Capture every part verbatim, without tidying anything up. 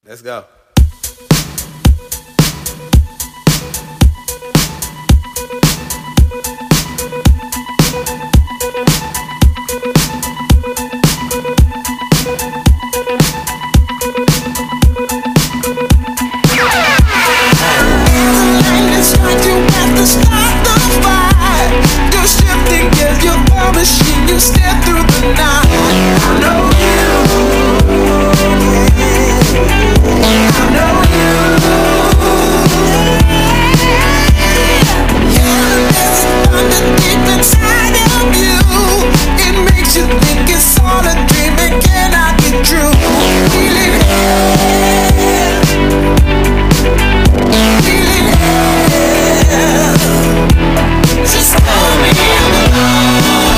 Let's go. You step through the night. I know you. I know you. Yeah, there's thunder deep inside of you. It makes you think it's all a dream. It cannot be true. Feeling hell. Feeling hell. Just call me alone.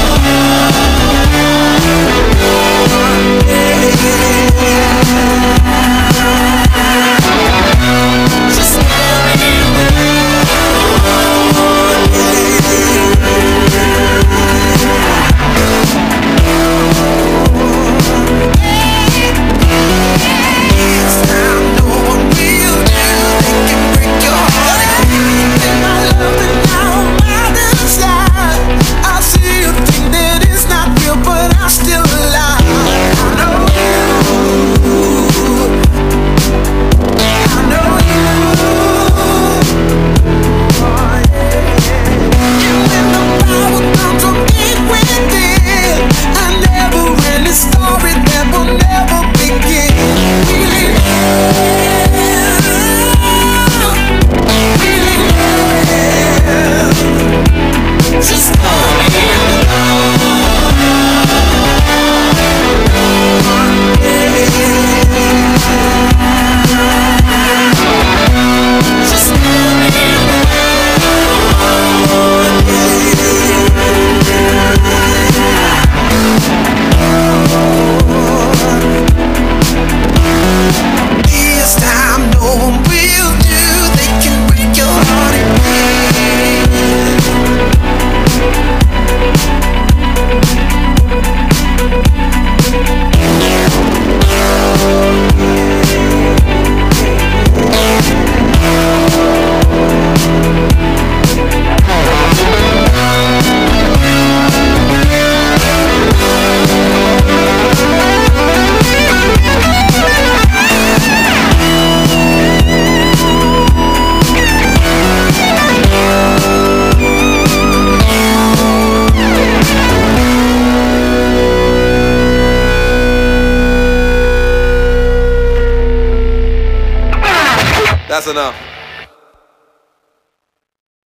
That's enough.